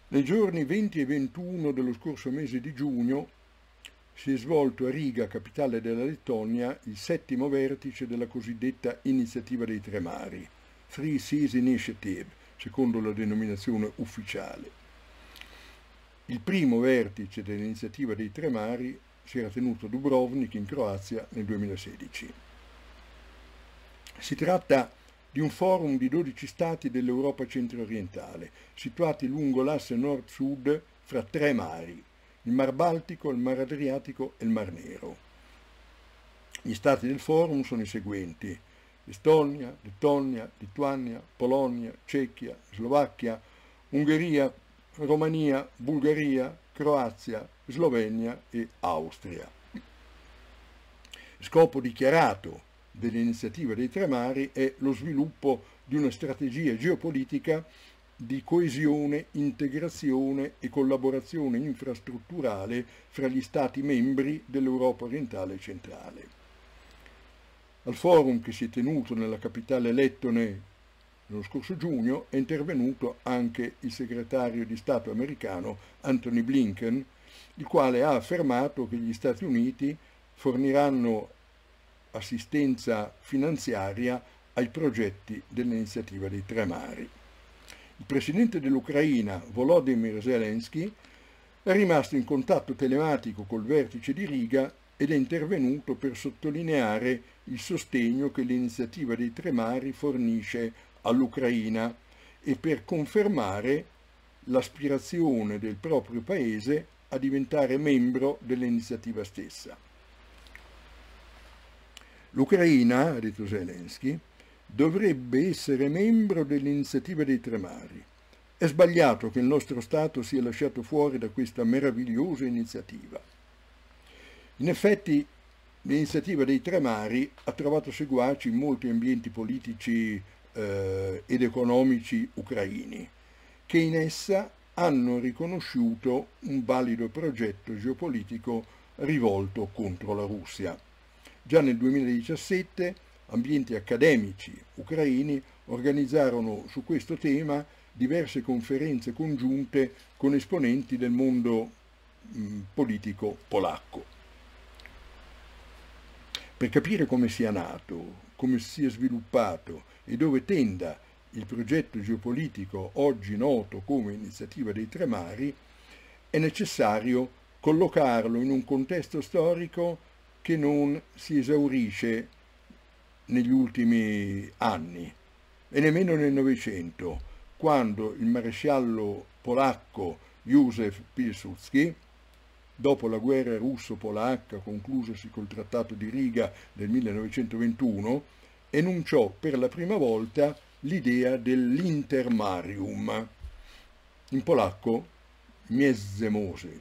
Nei giorni 20 e 21 dello scorso mese di giugno si è svolto a Riga, capitale della Lettonia, il settimo vertice della cosiddetta Iniziativa dei Tre Mari, Three Seas Initiative, secondo la denominazione ufficiale. Il primo vertice dell'Iniziativa dei Tre Mari si era tenuto a Dubrovnik, in Croazia, nel 2016. Si tratta di un forum di 12 stati dell'Europa centro-orientale, situati lungo l'asse nord-sud fra tre mari, il Mar Baltico, il Mar Adriatico e il Mar Nero. Gli stati del forum sono i seguenti: Estonia, Lettonia, Lituania, Polonia, Cechia, Slovacchia, Ungheria, Romania, Bulgaria, Croazia, Slovenia e Austria. Scopo dichiarato dell'Iniziativa dei Tre Mari è lo sviluppo di una strategia geopolitica di coesione, integrazione e collaborazione infrastrutturale fra gli Stati membri dell'Europa orientale e centrale. Al forum, che si è tenuto nella capitale lettone nello scorso giugno, è intervenuto anche il segretario di Stato americano Antony Blinken, il quale ha affermato che gli Stati Uniti forniranno assistenza finanziaria ai progetti dell'Iniziativa dei Tre Mari. Il presidente dell'Ucraina, Volodymyr Zelensky, è rimasto in contatto telematico col vertice di Riga ed è intervenuto per sottolineare il sostegno che l'Iniziativa dei Tre Mari fornisce all'Ucraina e per confermare l'aspirazione del proprio paese a diventare membro dell'iniziativa stessa. L'Ucraina, ha detto Zelensky, dovrebbe essere membro dell'Iniziativa dei Tre Mari. È sbagliato che il nostro Stato sia lasciato fuori da questa meravigliosa iniziativa. In effetti, l'Iniziativa dei Tre Mari ha trovato seguaci in molti ambienti politici ed economici ucraini, che in essa hanno riconosciuto un valido progetto geopolitico rivolto contro la Russia. Già nel 2017 ambienti accademici ucraini organizzarono su questo tema diverse conferenze congiunte con esponenti del mondo politico polacco. Per capire come sia nato, come si sia sviluppato e dove tenda il progetto geopolitico oggi noto come Iniziativa dei Tre Mari, è necessario collocarlo in un contesto storico che non si esaurisce negli ultimi anni e nemmeno nel Novecento, quando il maresciallo polacco Józef Pilsudski, dopo la guerra russo-polacca conclusasi col Trattato di Riga del 1921, enunciò per la prima volta l'idea dell'Intermarium, in polacco Międzymorze.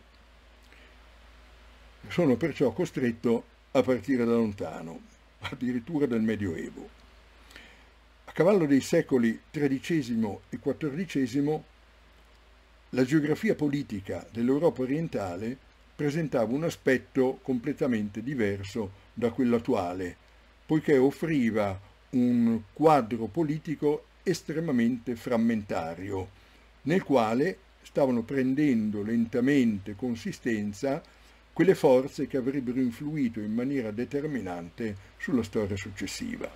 Sono perciò costretto a partire da lontano, addirittura dal Medioevo. A cavallo dei secoli XIII e XIV, la geografia politica dell'Europa orientale presentava un aspetto completamente diverso da quello attuale, poiché offriva un quadro politico estremamente frammentario, nel quale stavano prendendo lentamente consistenza quelle forze che avrebbero influito in maniera determinante sulla storia successiva.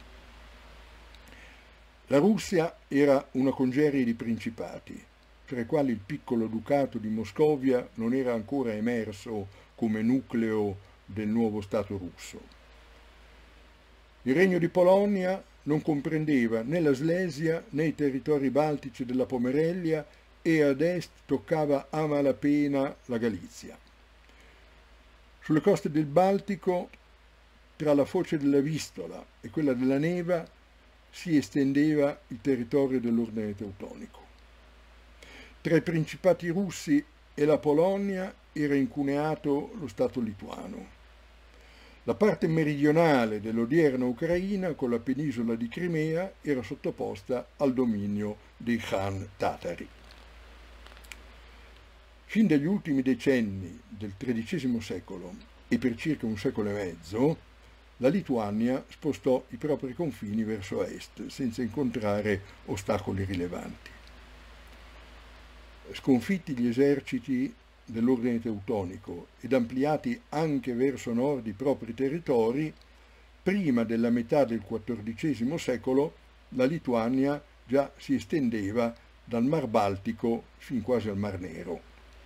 La Russia era una congerie di principati, tra i quali il piccolo ducato di Moscovia non era ancora emerso come nucleo del nuovo Stato russo. Il regno di Polonia non comprendeva né la Slesia né i territori baltici della Pomerellia e ad est toccava a malapena la Galizia. Sulle coste del Baltico, tra la foce della Vistola e quella della Neva, si estendeva il territorio dell'ordine teutonico. Tra i principati russi e la Polonia era incuneato lo Stato lituano. La parte meridionale dell'odierna Ucraina, con la penisola di Crimea, era sottoposta al dominio dei Khan tatari. Fin dagli ultimi decenni del XIII secolo e per circa un secolo e mezzo, la Lituania spostò i propri confini verso est, senza incontrare ostacoli rilevanti. Sconfitti gli eserciti dell'ordine teutonico ed ampliati anche verso nord i propri territori, prima della metà del XIV secolo la Lituania già si estendeva dal Mar Baltico fin quasi al Mar Nero.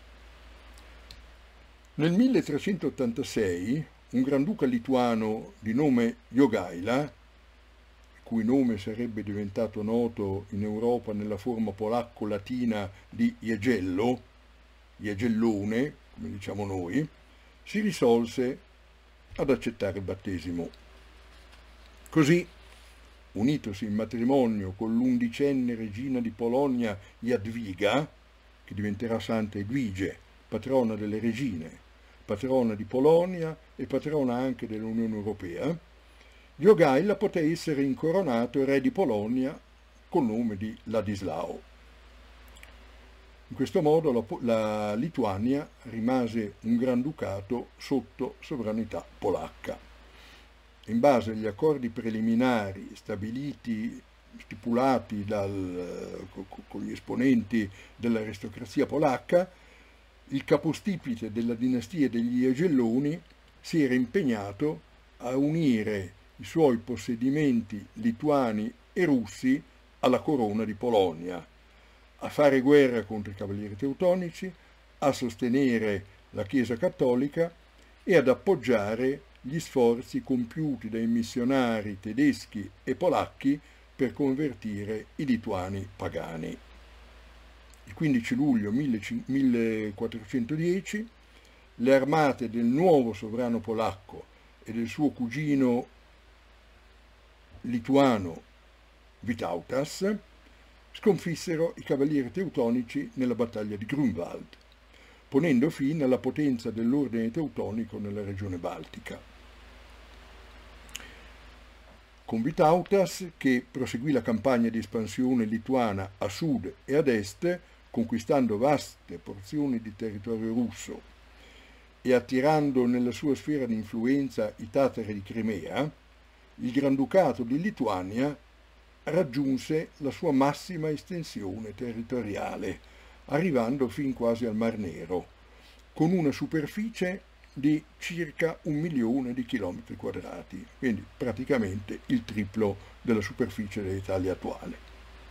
Nel 1386 un granduca lituano di nome Jogaila, cui nome sarebbe diventato noto in Europa nella forma polacco-latina di Jagiello, Jagellone, come diciamo noi, si risolse ad accettare il battesimo. Così, unitosi in matrimonio con l'11enne regina di Polonia Jadwiga, che diventerà Santa Edvige, patrona delle regine, patrona di Polonia e patrona anche dell'Unione Europea, Jogaila poté essere incoronato re di Polonia col nome di Ladislao. In questo modo la Lituania rimase un granducato sotto sovranità polacca. In base agli accordi preliminari stipulati con gli esponenti dell'aristocrazia polacca, il capostipite della dinastia degli Jagelloni si era impegnato a unire i suoi possedimenti lituani e russi alla corona di Polonia, a fare guerra contro i cavalieri teutonici, a sostenere la Chiesa cattolica e ad appoggiare gli sforzi compiuti dai missionari tedeschi e polacchi per convertire i lituani pagani. Il 15 luglio 1410 le armate del nuovo sovrano polacco e del suo cugino lituano Vytautas sconfissero i cavalieri teutonici nella battaglia di Grunwald, ponendo fine alla potenza dell'ordine teutonico nella regione baltica. Con Vytautas, che proseguì la campagna di espansione lituana a sud e ad est, conquistando vaste porzioni di territorio russo e attirando nella sua sfera di influenza i tatari di Crimea, il Granducato di Lituania raggiunse la sua massima estensione territoriale, arrivando fin quasi al Mar Nero, con una superficie di circa 1 milione di chilometri quadrati, quindi praticamente il triplo della superficie dell'Italia attuale.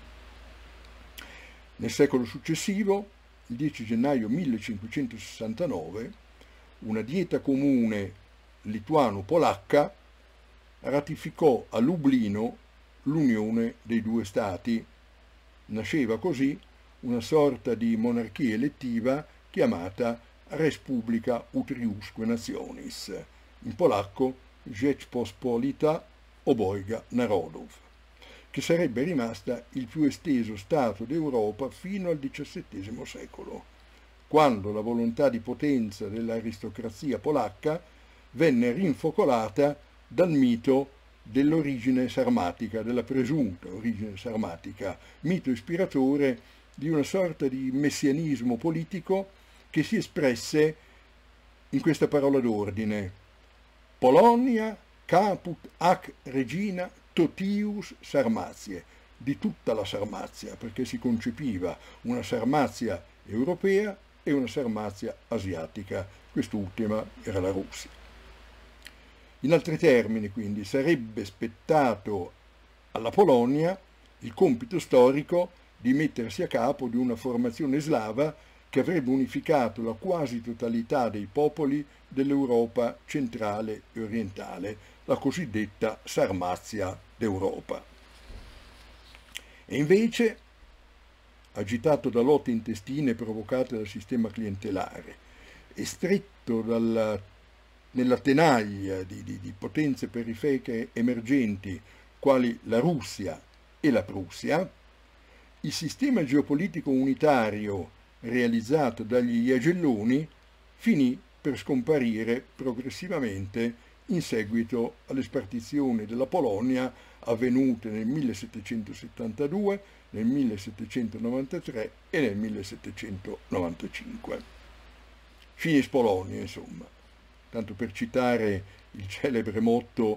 Nel secolo successivo, il 10 gennaio 1569, una dieta comune lituano-polacca ratificò a Lublino l'unione dei due stati. Nasceva così una sorta di monarchia elettiva chiamata Respublika Utriusque Nationis, in polacco Rzeczpospolita Obojga Narodów, che sarebbe rimasta il più esteso stato d'Europa fino al XVII secolo, quando la volontà di potenza dell'aristocrazia polacca venne rinfocolata dal mito dell'origine sarmatica, della presunta origine sarmatica, mito ispiratore di una sorta di messianismo politico che si espresse in questa parola d'ordine: Polonia caput ac regina totius Sarmazie, di tutta la Sarmazia, perché si concepiva una Sarmazia europea e una Sarmazia asiatica, quest'ultima era la Russia. In altri termini, quindi, sarebbe spettato alla Polonia il compito storico di mettersi a capo di una formazione slava che avrebbe unificato la quasi totalità dei popoli dell'Europa centrale e orientale, la cosiddetta Sarmazia d'Europa. E invece, agitato da lotte intestine provocate dal sistema clientelare e stretto nella tenaglia di potenze periferiche emergenti quali la Russia e la Prussia, il sistema geopolitico unitario realizzato dagli Jagelloni finì per scomparire progressivamente in seguito alle spartizioni della Polonia avvenute nel 1772, nel 1793 e nel 1795. Finis Polonia, insomma, tanto per citare il celebre motto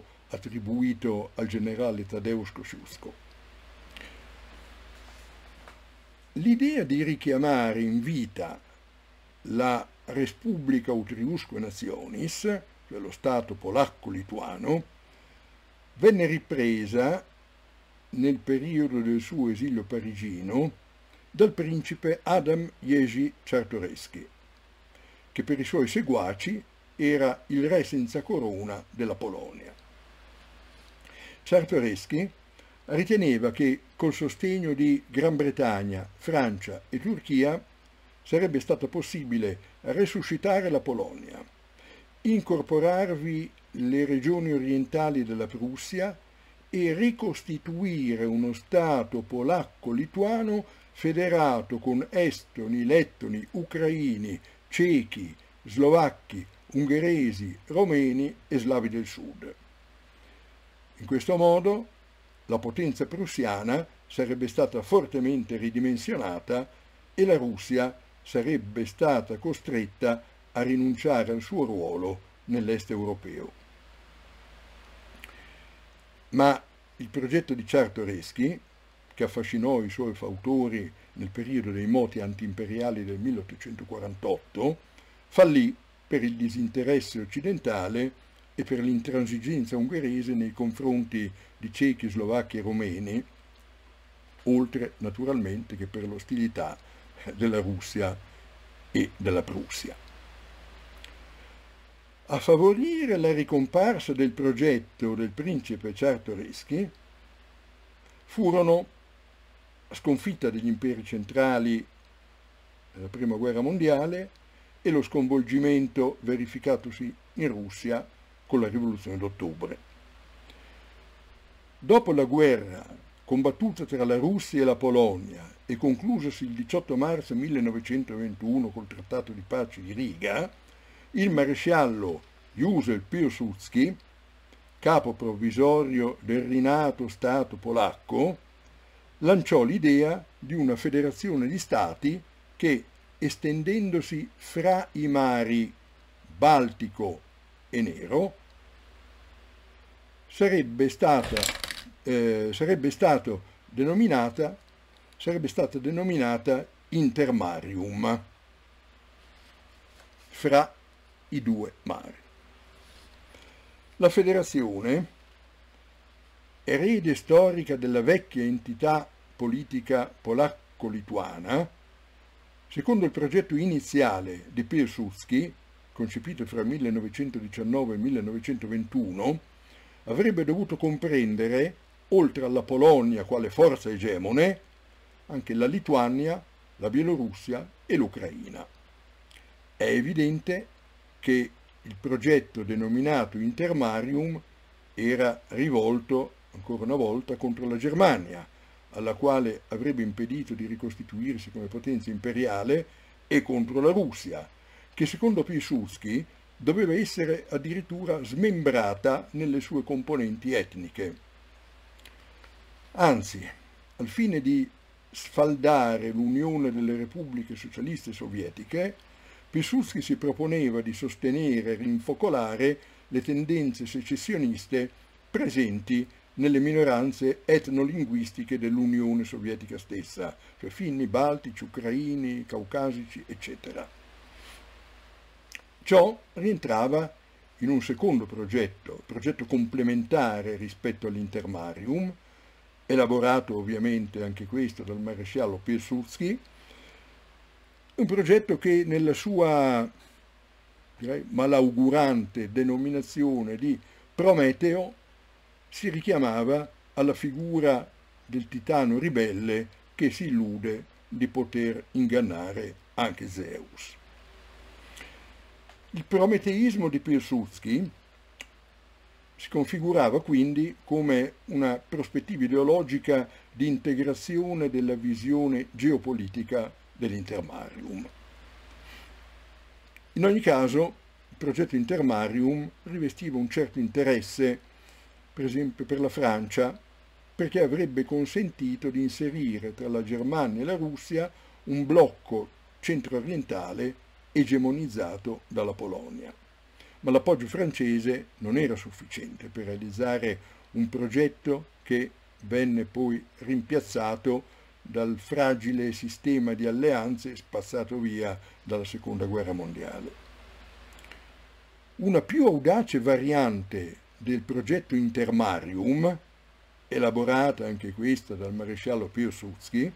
attribuito al generale Tadeusz Kosciuszko. L'idea di richiamare in vita la Respublica Autriusque Nationis, cioè lo Stato polacco-lituano, venne ripresa nel periodo del suo esilio parigino dal principe Adam Jerzy Czartoryski, che per i suoi seguaci era il re senza corona della Polonia. Czartoryski riteneva che col sostegno di Gran Bretagna, Francia e Turchia sarebbe stato possibile resuscitare la Polonia, incorporarvi le regioni orientali della Prussia e ricostituire uno Stato polacco-lituano federato con estoni, lettoni, ucraini, cechi, slovacchi, ungheresi, romeni e slavi del sud. In questo modo la potenza prussiana sarebbe stata fortemente ridimensionata e la Russia sarebbe stata costretta a rinunciare al suo ruolo nell'est europeo. Ma il progetto di Czartoryski, che affascinò i suoi fautori nel periodo dei moti antiimperiali del 1848, fallì per il disinteresse occidentale e per l'intransigenza ungherese nei confronti di cechi, slovacchi e romeni, oltre naturalmente che per l'ostilità della Russia e della Prussia. A favorire la ricomparsa del progetto del principe Czartoryski furono la sconfitta degli imperi centrali nella Prima Guerra Mondiale e lo sconvolgimento verificatosi in Russia con la Rivoluzione d'Ottobre. Dopo la guerra combattuta tra la Russia e la Polonia e conclusasi il 18 marzo 1921 col Trattato di pace di Riga, il maresciallo Józef Piłsudski, capo provvisorio del rinato Stato polacco, lanciò l'idea di una federazione di stati che, estendendosi fra i mari Baltico e Nero, sarebbe stata denominata Intermarium, fra i due mari. La federazione, erede storica della vecchia entità politica polacco-lituana, secondo il progetto iniziale di Piłsudski, concepito fra il 1919 e il 1921, avrebbe dovuto comprendere, oltre alla Polonia quale forza egemone, anche la Lituania, la Bielorussia e l'Ucraina. È evidente che il progetto denominato Intermarium era rivolto ancora una volta contro la Germania, alla quale avrebbe impedito di ricostituirsi come potenza imperiale, e contro la Russia, che secondo Piłsudski doveva essere addirittura smembrata nelle sue componenti etniche. Anzi, al fine di sfaldare l'unione delle repubbliche socialiste sovietiche, Piłsudski si proponeva di sostenere e rinfocolare le tendenze secessioniste presenti nelle minoranze etnolinguistiche dell'Unione Sovietica stessa, cioè finni, baltici, ucraini, caucasici, eccetera. Ciò rientrava in un secondo progetto complementare rispetto all'Intermarium, elaborato ovviamente anche questo dal maresciallo Piłsudski, un progetto che nella sua, direi, malaugurante denominazione di Prometeo si richiamava alla figura del titano ribelle che si illude di poter ingannare anche Zeus. Il prometeismo di Piłsudski si configurava quindi come una prospettiva ideologica di integrazione della visione geopolitica dell'Intermarium. In ogni caso, il progetto Intermarium rivestiva un certo interesse, per esempio per la Francia, perché avrebbe consentito di inserire tra la Germania e la Russia un blocco centro-orientale egemonizzato dalla Polonia. Ma l'appoggio francese non era sufficiente per realizzare un progetto che venne poi rimpiazzato dal fragile sistema di alleanze spazzato via dalla Seconda Guerra Mondiale. Una più audace variante del progetto Intermarium, elaborata anche questa dal maresciallo Piłsudski,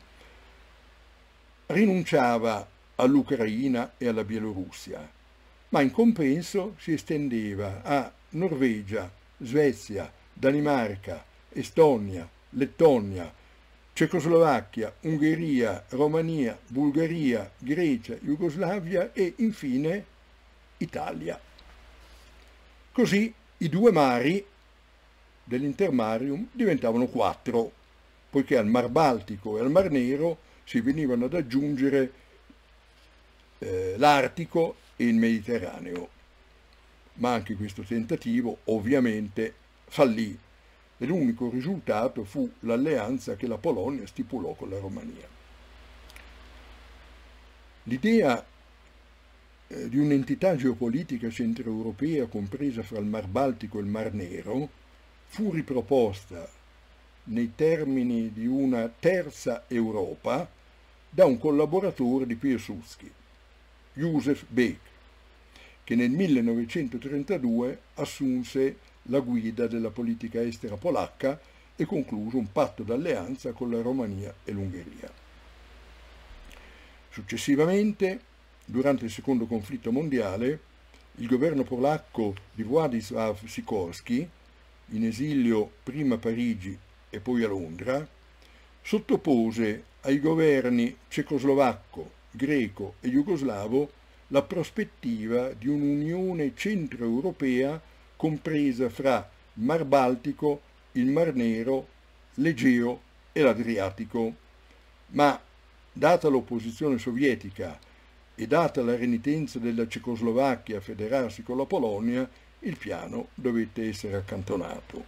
rinunciava all'Ucraina e alla Bielorussia, ma in compenso si estendeva a Norvegia, Svezia, Danimarca, Estonia, Lettonia, Cecoslovacchia, Ungheria, Romania, Bulgaria, Grecia, Jugoslavia e infine Italia. Così i due mari dell'Intermarium diventavano 4, poiché al Mar Baltico e al Mar Nero si venivano ad aggiungere l'Artico e il Mediterraneo. Ma anche questo tentativo ovviamente fallì e l'unico risultato fu l'alleanza che la Polonia stipulò con la Romania. L'idea di un'entità geopolitica centroeuropea compresa fra il Mar Baltico e il Mar Nero fu riproposta nei termini di una terza Europa da un collaboratore di Piłsudski, Józef Beck, che nel 1932 assunse la guida della politica estera polacca e concluse un patto d'alleanza con la Romania e l'Ungheria. Successivamente, durante il secondo conflitto mondiale, il governo polacco di Władysław Sikorski, in esilio prima a Parigi e poi a Londra, sottopose ai governi cecoslovacco, greco e jugoslavo la prospettiva di un'unione centroeuropea compresa fra il Mar Baltico, il Mar Nero, l'Egeo e l'Adriatico. Ma, data l'opposizione sovietica e data la renitenza della Cecoslovacchia a federarsi con la Polonia, il piano dovette essere accantonato.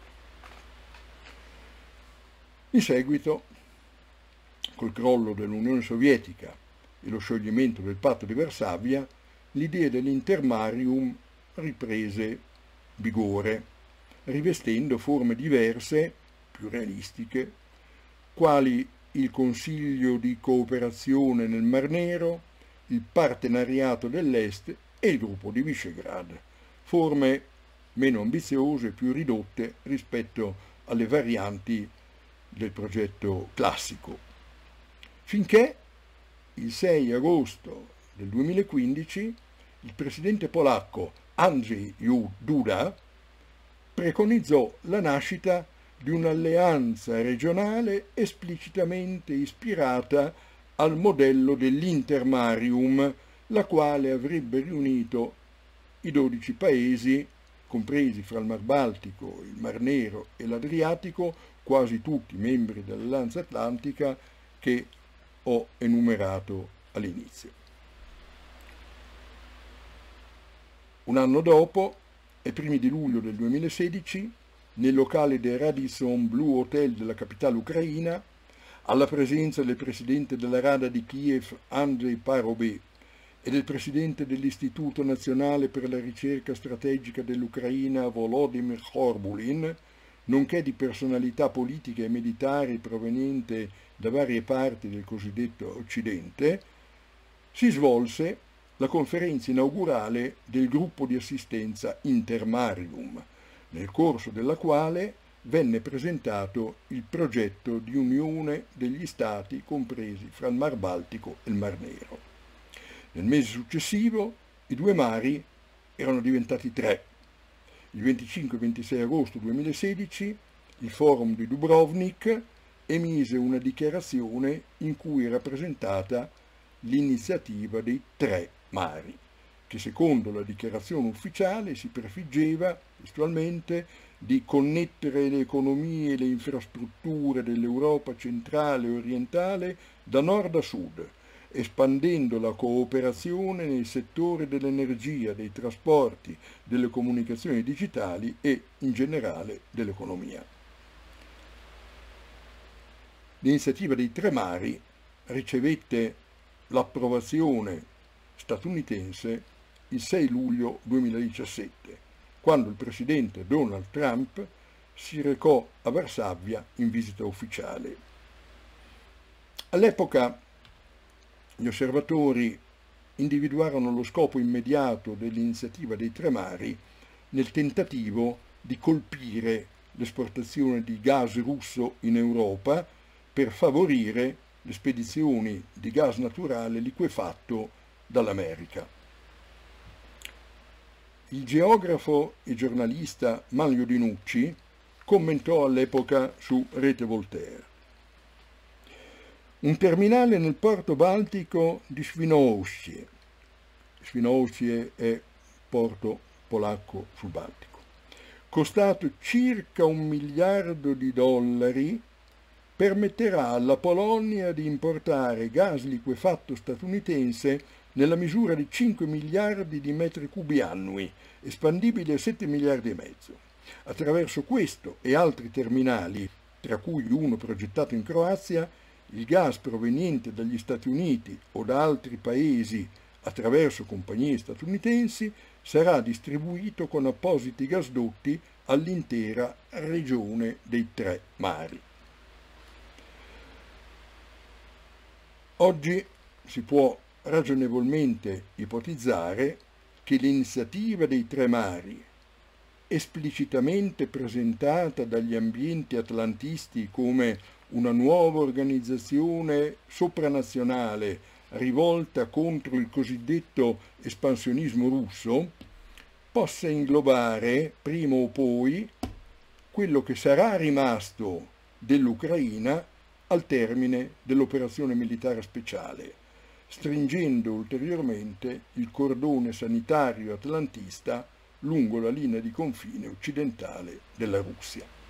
In seguito, col crollo dell'Unione Sovietica e lo scioglimento del patto di Varsavia, l'idea dell'Intermarium riprese vigore, rivestendo forme diverse, più realistiche, quali il Consiglio di cooperazione nel Mar Nero, il Partenariato dell'Est e il Gruppo di Visegrad, forme meno ambiziose e più ridotte rispetto alle varianti del progetto classico. Finché il 6 agosto del 2015 il presidente polacco Andrzej Duda preconizzò la nascita di un'alleanza regionale esplicitamente ispirata al modello dell'Intermarium, la quale avrebbe riunito i 12 paesi, compresi fra il Mar Baltico, il Mar Nero e l'Adriatico, quasi tutti membri dell'Alleanza Atlantica, che ho enumerato all'inizio. Un anno dopo, ai primi di luglio del 2016, nel locale del Radisson Blu Hotel della capitale ucraina, alla presenza del presidente della Rada di Kiev Andrzej Parubey e del presidente dell'Istituto Nazionale per la Ricerca Strategica dell'Ucraina Volodymyr Horbulin, nonché di personalità politiche e militari provenienti da varie parti del cosiddetto Occidente, si svolse la conferenza inaugurale del gruppo di assistenza Intermarium, nel corso della quale venne presentato il progetto di unione degli Stati compresi fra il Mar Baltico e il Mar Nero. Nel mese successivo i due mari erano diventati 3. Il 25 e 26 agosto 2016 il Forum di Dubrovnik emise una dichiarazione in cui era presentata l'iniziativa dei 3 mari, che secondo la dichiarazione ufficiale si prefiggeva testualmente di connettere le economie e le infrastrutture dell'Europa centrale e orientale da nord a sud, espandendo la cooperazione nei settori dell'energia, dei trasporti, delle comunicazioni digitali e, in generale, dell'economia. L'iniziativa dei 3 mari ricevette l'approvazione statunitense il 6 luglio 2017, quando il presidente Donald Trump si recò a Varsavia in visita ufficiale. All'epoca gli osservatori individuarono lo scopo immediato dell'iniziativa dei Tre Mari nel tentativo di colpire l'esportazione di gas russo in Europa per favorire le spedizioni di gas naturale liquefatto dall'America. Il geografo e giornalista Manlio Dinucci commentò all'epoca su Rete Voltaire: un terminale nel porto baltico di Świnoujście. Świnoujście è porto polacco sul Baltico, costato circa $1 miliardo, permetterà alla Polonia di importare gas liquefatto statunitense nella misura di 5 miliardi di metri cubi annui, espandibili a 7 miliardi e mezzo. Attraverso questo e altri terminali, tra cui uno progettato in Croazia, il gas proveniente dagli Stati Uniti o da altri paesi attraverso compagnie statunitensi sarà distribuito con appositi gasdotti all'intera regione dei Tre Mari. Oggi si può ragionevolmente ipotizzare che l'iniziativa dei Tre Mari, esplicitamente presentata dagli ambienti atlantisti come una nuova organizzazione sopranazionale rivolta contro il cosiddetto espansionismo russo, possa inglobare prima o poi quello che sarà rimasto dell'Ucraina al termine dell'operazione militare speciale, stringendo ulteriormente il cordone sanitario atlantista lungo la linea di confine occidentale della Russia.